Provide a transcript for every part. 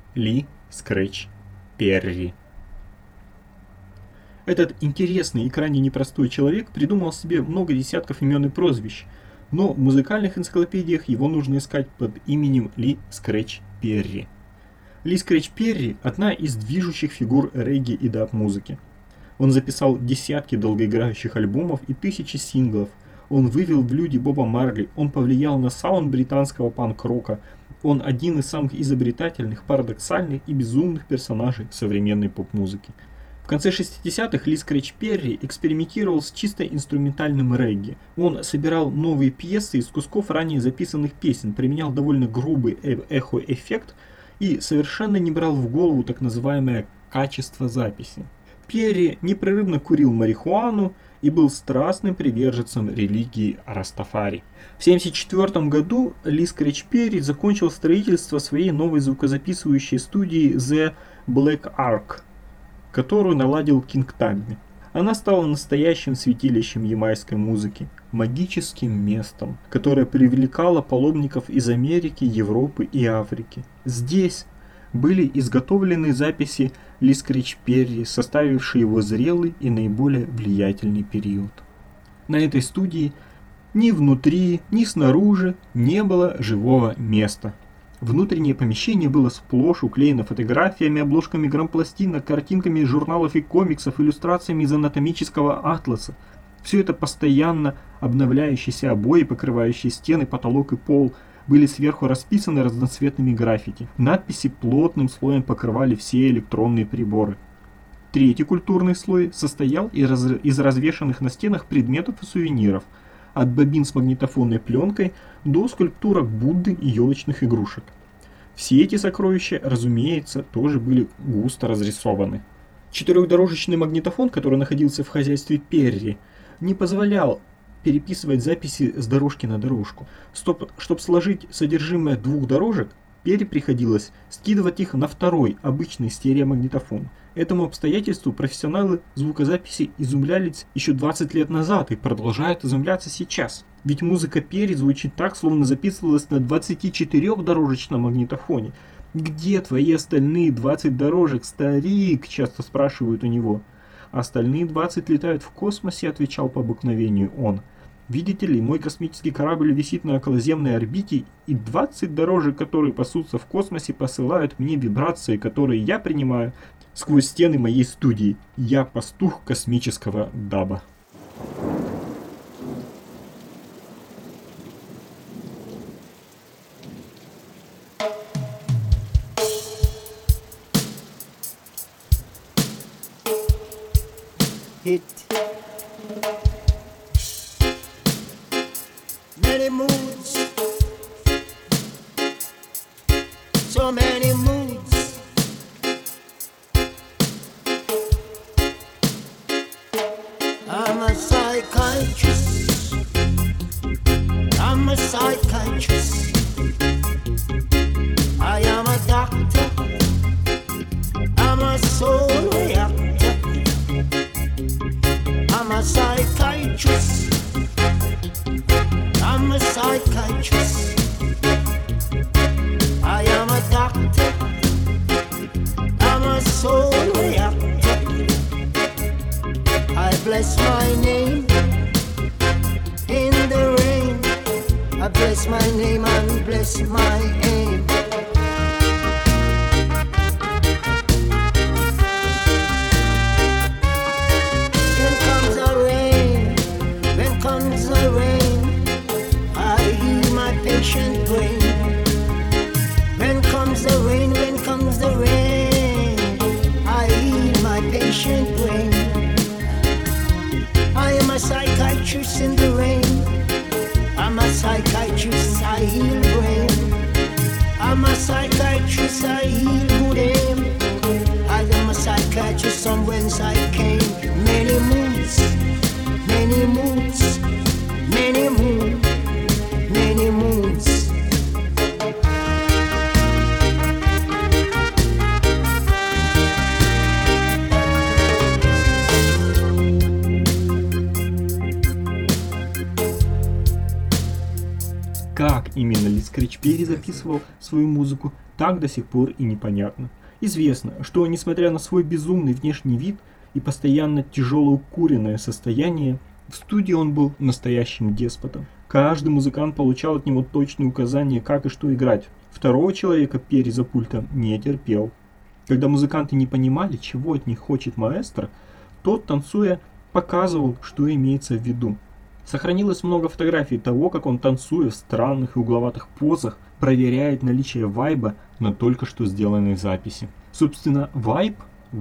Ли Скретч Перри. Этот интересный и крайне непростой человек придумал себе много десятков имен и прозвищ, но в музыкальных энциклопедиях его нужно искать под именем Ли Скретч Перри. Ли Скретч Перри – одна из движущих фигур регги и даб-музыки. Он записал десятки долгоиграющих альбомов и тысячи синглов. Он вывел в люди Боба Марли, он повлиял на саунд британского панк-рока. Он один из самых изобретательных, парадоксальных и безумных персонажей современной поп-музыки. В конце 60-х Ли Скретч Перри экспериментировал с чисто инструментальным регги. Он собирал новые пьесы из кусков ранее записанных песен, применял довольно грубый эхо-эффект и совершенно не брал в голову так называемое качество записи. Перри непрерывно курил марихуану и был страстным приверженцем религии Растафари. В 1974 году Ли Скретч Перри закончил строительство своей новой звукозаписывающей студии The Black Ark, которую наладил Кинг Табби. Она стала настоящим святилищем ямайской музыки, магическим местом, которое привлекало паломников из Америки, Европы и Африки. Здесь были изготовлены записи Ли Скретч Перри, составившие его зрелый и наиболее влиятельный период. На этой студии ни внутри, ни снаружи не было живого места. Внутреннее помещение было сплошь уклеено фотографиями, обложками грампластинок, картинками из журналов и комиксов, иллюстрациями из анатомического атласа. Все это постоянно обновляющиеся обои, покрывающие стены, потолок и пол, были сверху расписаны разноцветными граффити. Надписи плотным слоем покрывали все электронные приборы. Третий культурный слой состоял из развешанных на стенах предметов и сувениров, от бобин с магнитофонной пленкой до скульптурок Будды и елочных игрушек. Все эти сокровища, разумеется, тоже были густо разрисованы. Четырехдорожечный магнитофон, который находился в хозяйстве Перри, не позволял переписывать записи с дорожки на дорожку. Чтобы сложить содержимое двух дорожек, Перри приходилось скидывать их на второй, обычный стереомагнитофон. Этому обстоятельству профессионалы звукозаписи изумлялись еще 20 лет назад и продолжают изумляться сейчас. Ведь музыка Перри звучит так, словно записывалась на 24-дорожечном магнитофоне. «Где твои остальные 20 дорожек, старик?» – часто спрашивают у него. «Остальные 20 летают в космосе», – отвечал по обыкновению он. «Видите ли, мой космический корабль висит на околоземной орбите, и 20 дорожек, которые пасутся в космосе, посылают мне вибрации, которые я принимаю сквозь стены моей студии. Я пастух космического даба». It many moods, so many moods. I'm a psychiatrist. I'm a psychiatrist. I am a doctor. I'm a soul reactor. I'm a psychiatrist. I'm a psychiatrist. I am a doctor. I'm a soul reactor. I bless my name in the rain. I bless my name and bless my aim. Patient brain. When comes the rain, when comes the rain, I heal my patient brain. I am a psychiatrist in the rain. I'm a psychiatrist, I heal brain. I'm a psychiatrist, I heal good aim. I am a psychiatrist from whence I came. Many moods, many moods, many moods. Many moods. Как именно Ли Скретч Перри записывал свою музыку, так до сих пор и непонятно. Известно, что несмотря на свой безумный внешний вид и постоянно тяжело укуренное состояние, в студии он был настоящим деспотом. Каждый музыкант получал от него точные указания, как и что играть. Второго человека Перри за пультом не терпел. Когда музыканты не понимали, чего от них хочет маэстро, тот, танцуя, показывал, что имеется в виду. Сохранилось много фотографий того, как он, танцуя в странных и угловатых позах, проверяет наличие вайба на только что сделанной записи. Собственно, вайб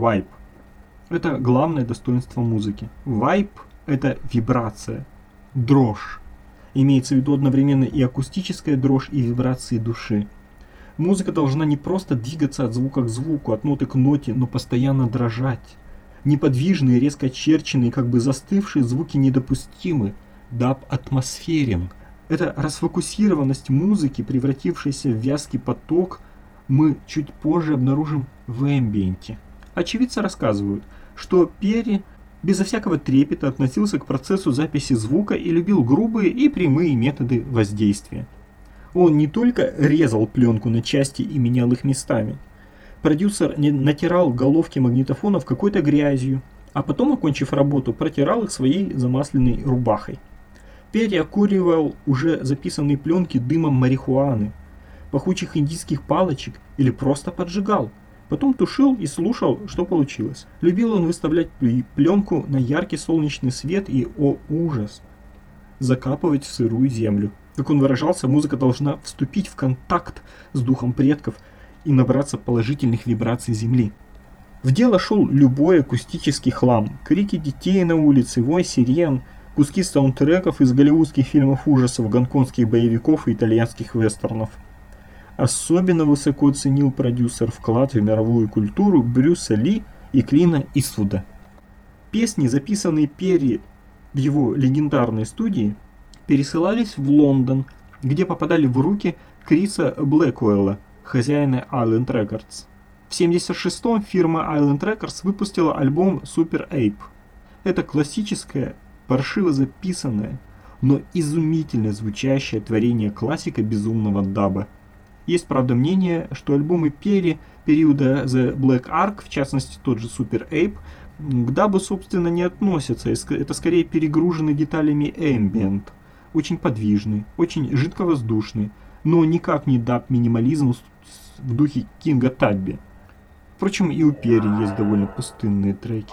– это главное достоинство музыки. Вайб – это вибрация, дрожь. Имеется в виду одновременно и акустическая дрожь, и вибрации души. Музыка должна не просто двигаться от звука к звуку, от ноты к ноте, но постоянно дрожать. Неподвижные, резко очерченные, как бы застывшие звуки недопустимы. Даб атмосферен. Это расфокусированность музыки, превратившаяся в вязкий поток, мы чуть позже обнаружим в эмбиенте. Очевидцы рассказывают, что Перри безо всякого трепета относился к процессу записи звука и любил грубые и прямые методы воздействия. Он не только резал пленку на части и менял их местами. Продюсер натирал головки магнитофонов какой-то грязью, а потом, окончив работу, протирал их своей замасленной рубахой. Перри окуривал уже записанные пленки дымом марихуаны, пахучих индийских палочек или просто поджигал. Потом тушил и слушал, что получилось. Любил он выставлять пленку на яркий солнечный свет и, о ужас, закапывать в сырую землю. Как он выражался, музыка должна вступить в контакт с духом предков и набраться положительных вибраций земли. В дело шел любой акустический хлам. Крики детей на улице, вой сирен, куски саундтреков из голливудских фильмов ужасов, гонконгских боевиков и итальянских вестернов. Особенно высоко ценил продюсер вклад в мировую культуру Брюса Ли и Клина Иствуда. Песни, записанные Перри в его легендарной студии, пересылались в Лондон, где попадали в руки Криса Блэквелла, хозяина Island Records. В 1976-м фирма Island Records выпустила альбом Super Ape. Это классическое, паршиво записанное, но изумительно звучащее творение классика безумного даба. Есть, правда, мнение, что альбомы Перри периода The Black Ark, в частности тот же Super Ape, к дабу, собственно, не относятся. Это скорее перегруженный деталями ambient. Очень подвижный, очень жидковоздушный, но никак не даб-минимализм в духе Кинга Табби. Впрочем, и у Перри есть довольно пустынные треки.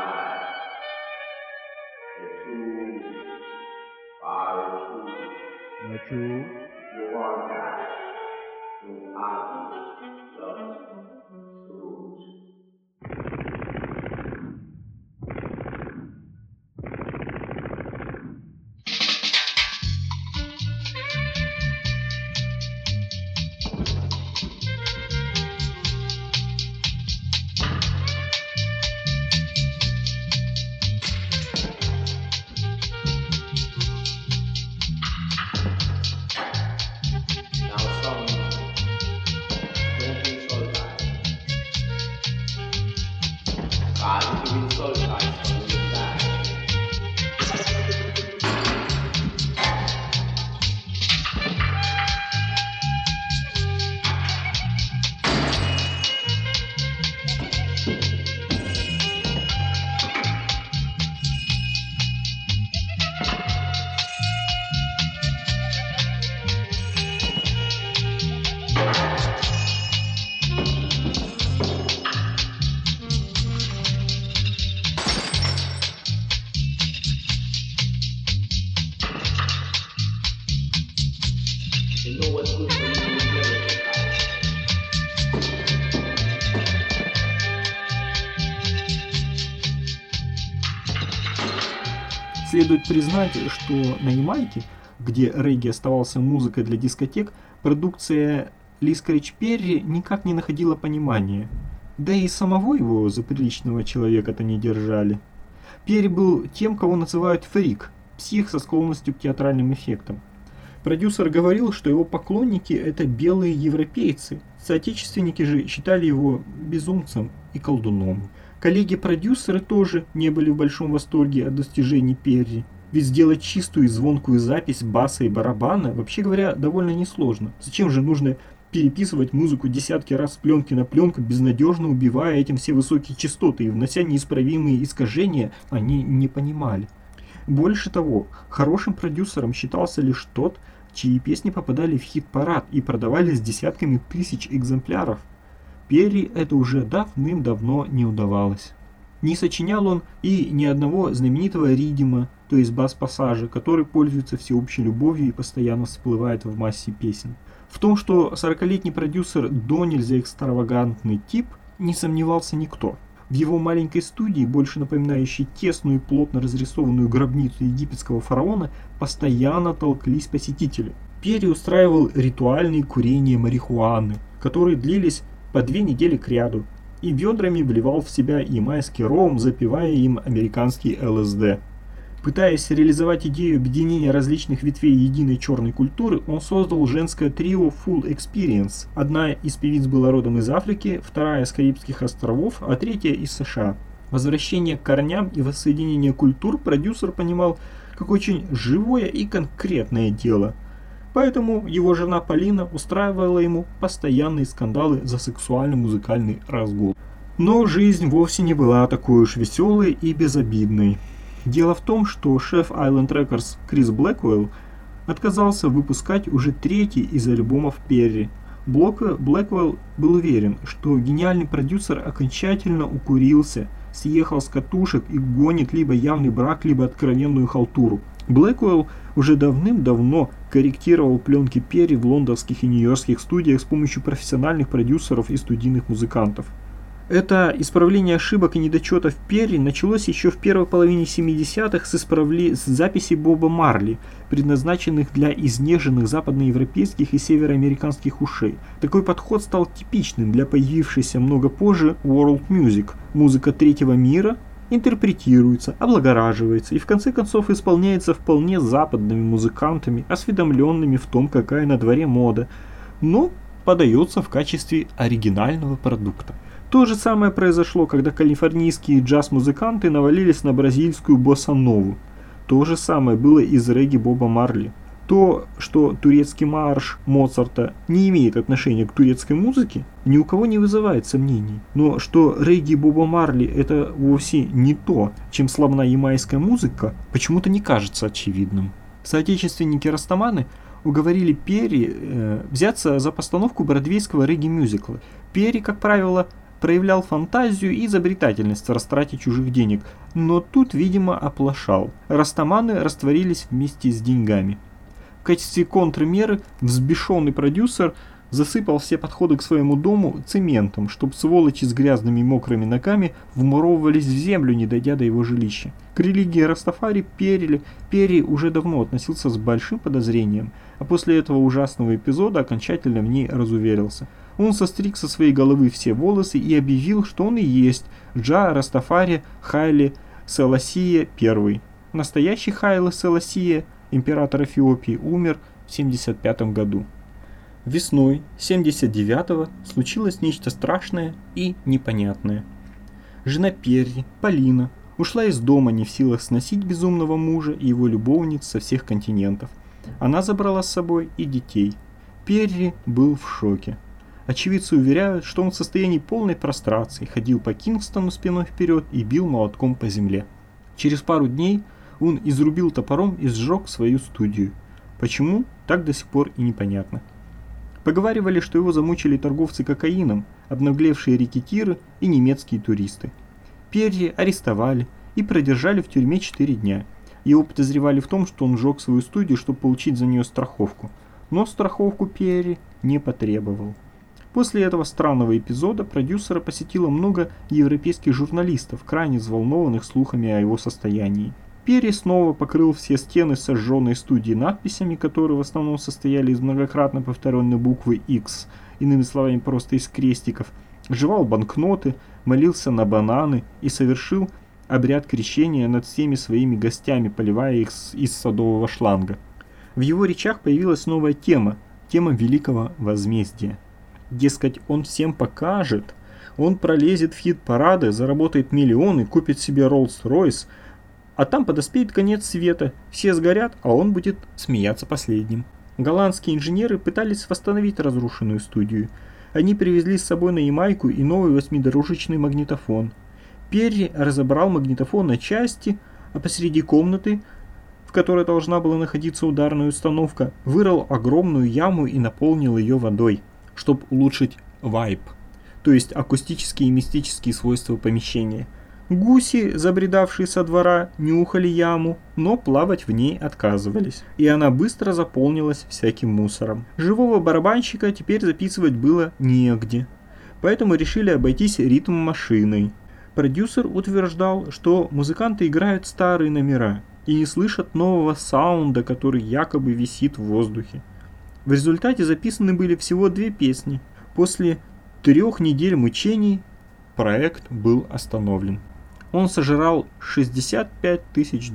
Следует признать, что на Ямайке, где регги оставался музыкой для дискотек, продукция Ли Скретч Перри никак не находила понимания. Да и самого его за приличного человека-то не держали. Перри был тем, кого называют фрик, псих со склонностью к театральным эффектам. Продюсер говорил, что его поклонники – это белые европейцы, соотечественники же считали его безумцем и колдуном. Коллеги-продюсеры тоже не были в большом восторге от достижений Перри. Ведь сделать чистую и звонкую запись баса и барабана, вообще говоря, довольно несложно. Зачем же нужно переписывать музыку десятки раз с пленки на пленку, безнадежно убивая этим все высокие частоты и внося неисправимые искажения, они не понимали. Больше того, хорошим продюсером считался лишь тот, чьи песни попадали в хит-парад и продавались десятками тысяч экземпляров. Перри это уже давным-давно не удавалось. Не сочинял он и ни одного знаменитого ридима, то есть бас-пассажа, который пользуется всеобщей любовью и постоянно всплывает в массе песен. В том, что 40-летний продюсер до нельзя экстравагантный тип, не сомневался никто. В его маленькой студии, больше напоминающей тесную и плотно разрисованную гробницу египетского фараона, постоянно толклись посетители. Перри устраивал ритуальные курения марихуаны, которые длились по 2 недели кряду, и ведрами вливал в себя ямайский ром, запивая им американский ЛСД. Пытаясь реализовать идею объединения различных ветвей единой черной культуры, он создал женское трио Full Experience. Одна из певиц была родом из Африки, вторая с Карибских островов, а третья из США. Возвращение к корням и воссоединение культур продюсер понимал как очень живое и конкретное дело. Поэтому его жена Полина устраивала ему постоянные скандалы за сексуально-музыкальный разгул. Но жизнь вовсе не была такой уж веселой и безобидной. Дело в том, что шеф Island Records Крис Блэквелл отказался выпускать уже 3-й из альбомов Перри. Блэквелл был уверен, что гениальный продюсер окончательно укурился, съехал с катушек и гонит либо явный брак, либо откровенную халтуру. Блэквелл уже давным-давно корректировал пленки Перри в лондонских и нью-йоркских студиях с помощью профессиональных продюсеров и студийных музыкантов. Это исправление ошибок и недочетов Перри началось еще в первой половине 70-х с записей Боба Марли, предназначенных для изнеженных западноевропейских и североамериканских ушей. Такой подход стал типичным для появившейся много позже World Music. Музыка третьего мира интерпретируется, облагораживается и в конце концов исполняется вполне западными музыкантами, осведомленными в том, какая на дворе мода, но подается в качестве оригинального продукта. То же самое произошло, когда калифорнийские джаз-музыканты навалились на бразильскую босса-нову. То же самое было и с регги Боба Марли. То, что турецкий марш Моцарта не имеет отношения к турецкой музыке, ни у кого не вызывает сомнений. Но что регги Боба Марли это вовсе не то, чем славна ямайская музыка, почему-то не кажется очевидным. Соотечественники-растаманы уговорили Перри взяться за постановку бродвейского регги-мюзикла. Перри, как правило, проявлял фантазию и изобретательность в растрате чужих денег, но тут, видимо, оплошал. Растаманы растворились вместе с деньгами. В качестве контрмеры взбешенный продюсер засыпал все подходы к своему дому цементом, чтобы сволочи с грязными мокрыми ногами вмуровывались в землю, не дойдя до его жилища. К религии Растафари Перри уже давно относился с большим подозрением, а после этого ужасного эпизода окончательно в ней разуверился. Он состриг со своей головы все волосы и объявил, что он и есть Джа Растафари Хайле Селасие I. Настоящий Хайле Селасие, император Эфиопии, умер в 1975 году. Весной 1979-го случилось нечто страшное и непонятное. Жена Перри, Полина, ушла из дома не в силах сносить безумного мужа и его любовниц со всех континентов. Она забрала с собой и детей. Перри был в шоке. Очевидцы уверяют, что он в состоянии полной прострации, ходил по Кингстону спиной вперед и бил молотком по земле. Через пару дней он изрубил топором и сжег свою студию. Почему, так до сих пор и непонятно. Поговаривали, что его замучили торговцы кокаином, обнаглевшие рекетиры и немецкие туристы. Перри арестовали и продержали в тюрьме 4 дня. Его подозревали в том, что он сжег свою студию, чтобы получить за нее страховку. Но страховку Перри не потребовал. После этого странного эпизода продюсера посетило много европейских журналистов, крайне взволнованных слухами о его состоянии. Перри снова покрыл все стены сожженной студии надписями, которые в основном состояли из многократно повторенной буквы X, иными словами просто из крестиков, жевал банкноты, молился на бананы и совершил обряд крещения над всеми своими гостями, поливая их из садового шланга. В его речах появилась новая тема великого возмездия. Дескать, он всем покажет, он пролезет в хит-парады, заработает миллионы, купит себе Rolls-Royce, А там подоспеет конец света, все сгорят, а он будет смеяться последним. Голландские инженеры пытались восстановить разрушенную студию. Они привезли с собой на Ямайку и новый 8-дорожечный магнитофон. Перри разобрал магнитофон на части, а посреди комнаты, в которой должна была находиться ударная установка, вырыл огромную яму и наполнил ее водой, чтобы улучшить вайб, то есть акустические и мистические свойства помещения. Гуси, забредавшие со двора, нюхали яму, но плавать в ней отказывались, и она быстро заполнилась всяким мусором. Живого барабанщика теперь записывать было негде, поэтому решили обойтись ритм-машиной. Продюсер утверждал, что музыканты играют старые номера и не слышат нового саунда, который якобы висит в воздухе. В результате записаны были всего 2 песни. После 3 недель мучений проект был остановлен. Он сожрал $65 тысяч.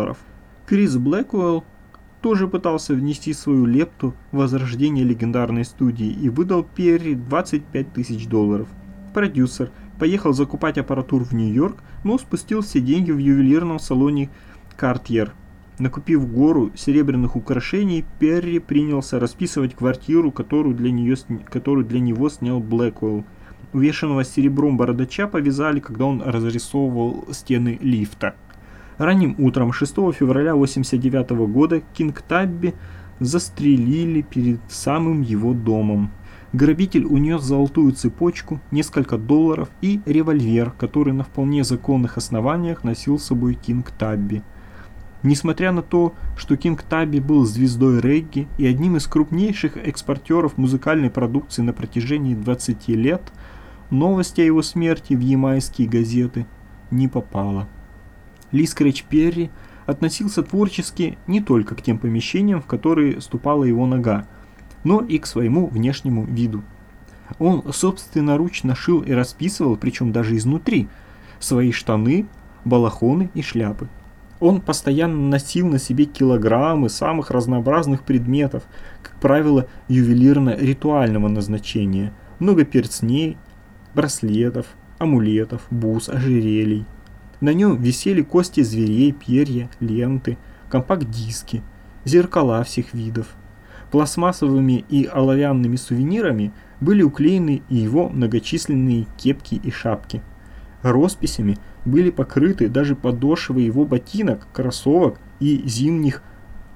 Крис Блэквелл тоже пытался внести свою лепту в возрождение легендарной студии и выдал Перри $25 тысяч. Продюсер поехал закупать аппаратуру в Нью-Йорк, но спустил все деньги в ювелирном салоне Cartier. Накупив гору серебряных украшений, Перри принялся расписывать квартиру, которую для него снял Блэквелл. Увешанного серебром бородача повязали, когда он разрисовывал стены лифта. Ранним утром 6 февраля 1989 года Кинг-Табби застрелили перед самым его домом. Грабитель унес золотую цепочку, несколько $, и револьвер, который на вполне законных основаниях носил с собой Кинг-Табби. Несмотря на то, что Кинг-Табби был звездой регги и одним из крупнейших экспортеров музыкальной продукции на протяжении 20 лет, новость о его смерти в ямайские газеты не попала. Ли Скретч Перри относился творчески не только к тем помещениям, в которые ступала его нога, но и к своему внешнему виду. Он собственноручно шил и расписывал, причем даже изнутри, свои штаны, балахоны и шляпы. Он постоянно носил на себе килограммы самых разнообразных предметов, как правило, ювелирно-ритуального назначения, много перстней, браслетов, амулетов, бус, ожерелий. На нем висели кости зверей, перья, ленты, компакт-диски, зеркала всех видов. Пластмассовыми и оловянными сувенирами были уклеены и его многочисленные кепки и шапки. Росписями были покрыты даже подошвы его ботинок, кроссовок и зимних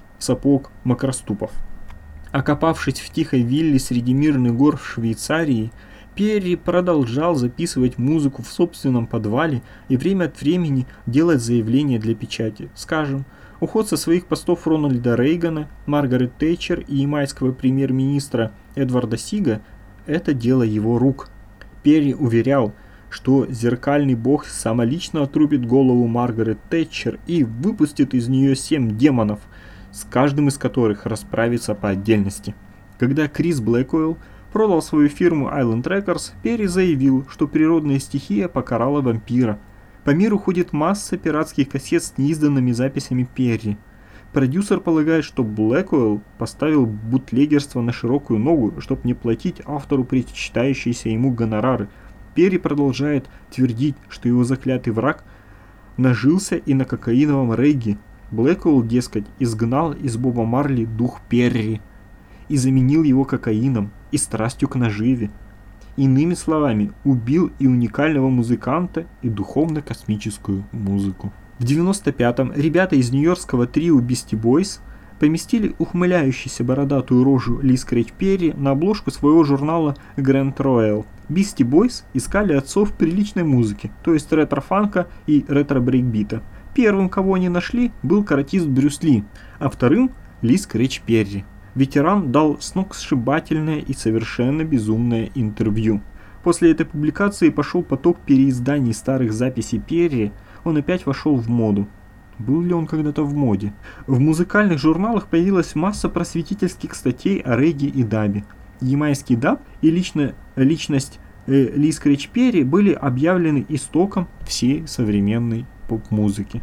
сапог макроступов. Окопавшись в тихой вилле среди мирных гор в Швейцарии, Перри продолжал записывать музыку в собственном подвале и время от времени делать заявления для печати. Скажем, уход со своих постов Рональда Рейгана, Маргарет Тэтчер и ямайского премьер-министра Эдварда Сига – это дело его рук. Перри уверял, что зеркальный бог самолично отрубит голову Маргарет Тэтчер и выпустит из нее 7 демонов, с каждым из которых расправится по отдельности. Когда Крис Блэквелл продал свою фирму Island Records, Перри заявил, что природная стихия покарала вампира. По миру ходит масса пиратских кассет с неизданными записями Перри. Продюсер полагает, что Блэквелл поставил бутлегерство на широкую ногу, чтобы не платить автору причитающиеся ему гонорары. Перри продолжает твердить, что его заклятый враг нажился и на кокаиновом регги. Блэквелл, дескать, изгнал из Боба Марли дух Перри и заменил его кокаином и страстью к наживе. Иными словами, убил и уникального музыканта, и духовно-космическую музыку. В 95-м ребята из нью-йоркского трио Beastie Boys поместили ухмыляющуюся бородатую рожу Ли Скретч Перри на обложку своего журнала Grand Royal. Beastie Boys искали отцов приличной музыки, то есть ретро-фанка и ретро-брейкбита. Первым, кого они нашли, был каратист Брюс Ли, а вторым – Ли Скретч Перри. Ветеран дал сногсшибательное и совершенно безумное интервью. После этой публикации пошел поток переизданий старых записей Перри, он опять вошел в моду. Был ли он когда-то в моде? В музыкальных журналах появилась масса просветительских статей о регги и дабе. Ямайский даб и личность Ли Скретч Перри были объявлены истоком всей современной поп-музыки.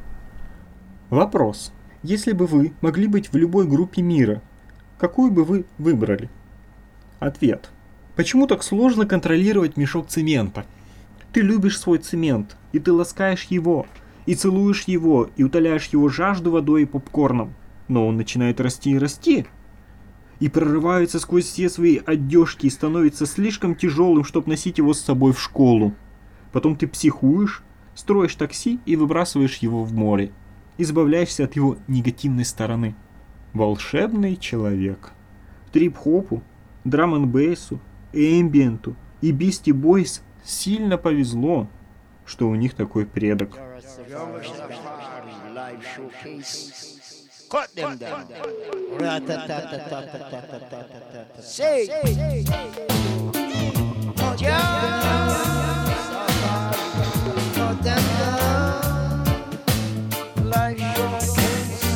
Вопрос. Если бы вы могли быть в любой группе мира, какую бы вы выбрали? Ответ. Почему так сложно контролировать мешок цемента? Ты любишь свой цемент, и ты ласкаешь его, и целуешь его, и утоляешь его жажду водой и попкорном. Но он начинает расти и расти, и прорывается сквозь все свои одежки и становится слишком тяжелым, чтобы носить его с собой в школу. Потом ты психуешь, строишь такси и выбрасываешь его в море. Избавляешься от его негативной стороны. Волшебный человек. Трип-хопу, драм-н-бейсу, эмбиенту и Beastie Boys сильно повезло, что у них такой предок. Cut them down. Rat-a-tat-a-tat-a-tat-a-tat-a-tat. Say, cut them down. Life showcase.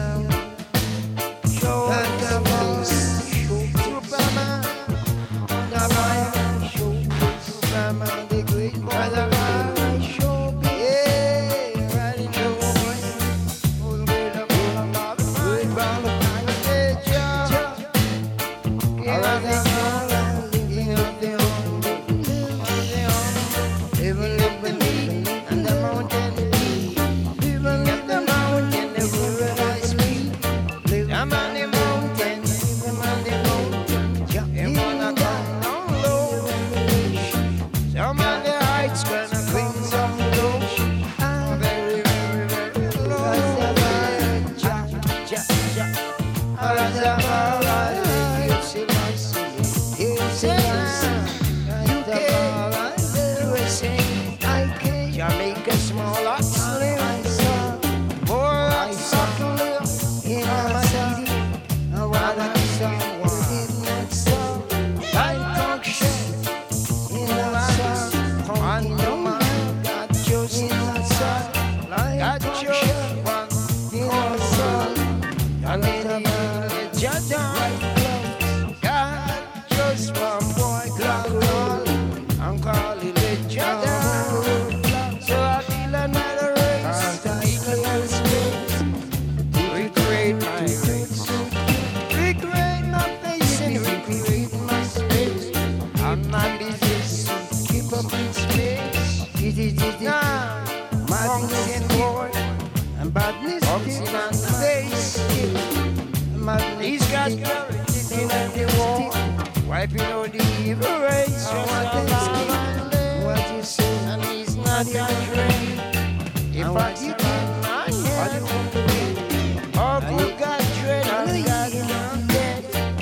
Showcase. Superman. The life showcase. Superman the great. The life showcase. Yeah, riding your voice. Jamaica, small and slim. More like suckling in my city. I wanna be someone. Like function in my side. I know my got just in my side. Got just one in my side. And then you just got just one boy clock on. I'm calling it just. He's got courage in the war, wiping out the evil race. What you say, and he's not afraid. If I did not oh, good God, dread, and God is not dead.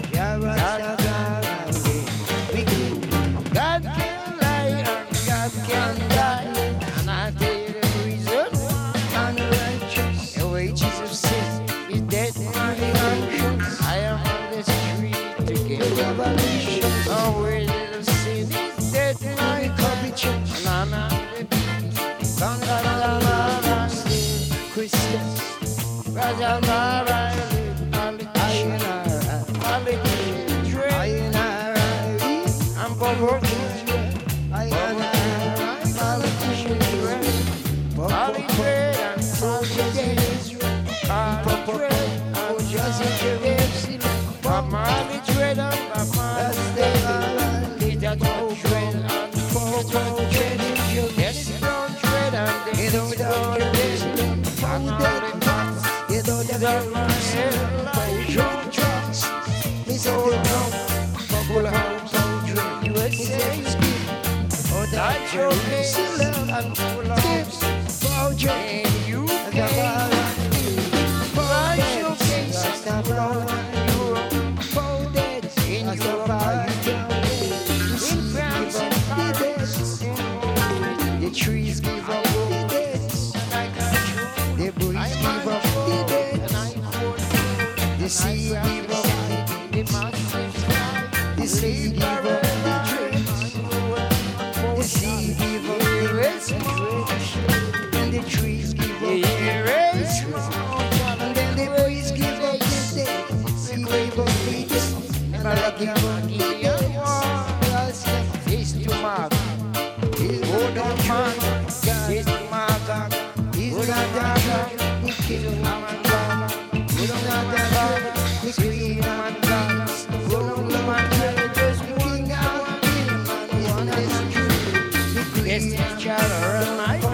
God can lie and God can die, and I tell you the reason. Unrighteous, the wages of sin is death. I am on the street to get revelation. Oh, where little sin is dead, my courage, and I'm on the beat. Christians, I'm the trees give up the dead, the breeze give up the dead, the sea give up the sea give up the trees, the sea give up the rest, and the trees give up the rest, and then the breeze give up the dead, the sea give up the dead, and I give up the dead. It's to my he's good on man, he's my God, he's not that God, he kills man, he's not that God, he kills man, good on man, just king out, man, one is true, he creates each other and I